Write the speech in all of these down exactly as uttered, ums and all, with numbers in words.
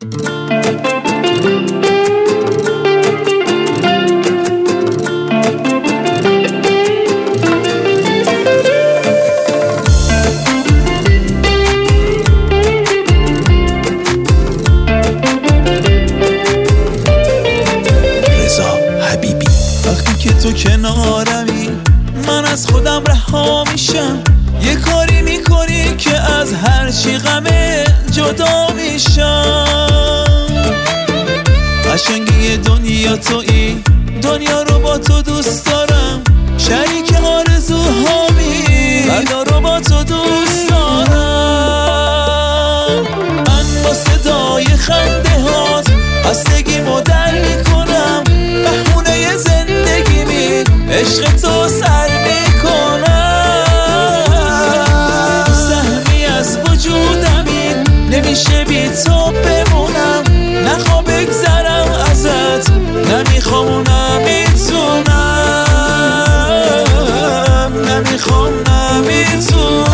که تو کنارمی من از خودم رها میشم، یه کاری میکنی که از هر چی غمه جدا میشم. قشنگی دنیا تویی، دنیا رو با تو دوست دارم، شریک آرزوهامی، فردا رو با تو دوست دارم. من با صدای خنده هات خستگیمو در میکنم، بهونه زندگی می عشق تو سر میکنم. سهمی از وجودمی، نمیشه بی تو بمونم، نخواه بگذرم ازت، نمیخوام و نمیتونم، نمیخوام نمیتونم.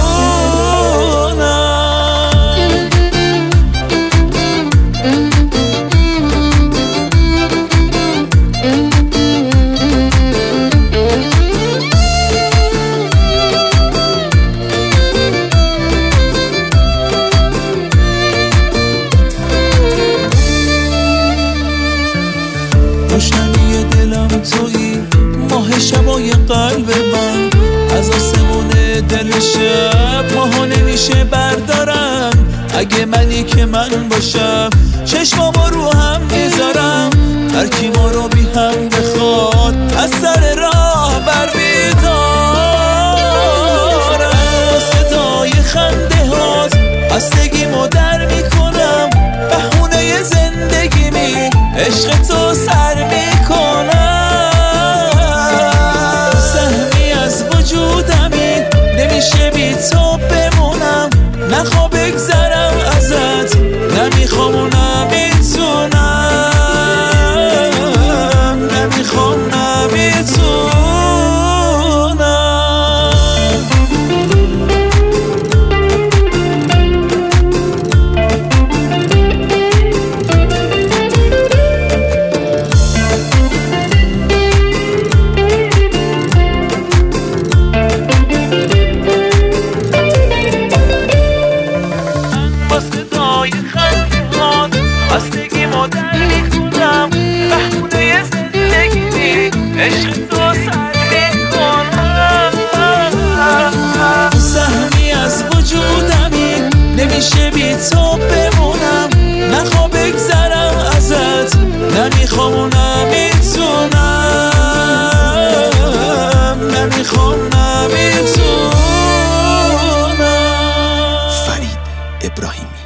روشنی دلم تویی، ماه شبای قلب من، از آسمون دل شب ماها نمیشه بردارم. اگه منی که من باشم، چشمامو رو هم میذارم، هر کی ما رو بی هم بخواد از سر راه بر میدارم. صدای خنده هات خستگیمو در میکنم، بهونه زندگی می عشق تو سر میکنم. سهمی از وجودمی، نمیشه بی تو بمونم، نخواه بگذرم ازت، نمیخوام و نمیتونم، نمیخوام نمیتونم. خستگیمو در میکنم، بهونه زندگی می عشق تو سر میکنم. سهمی از وجودمی، نمیشه بی تو بمونم، نخواه بگذرم ازت، نمیخوام و نمیتونم، نمیخوام نمیتونم. فرید ابراهیمی.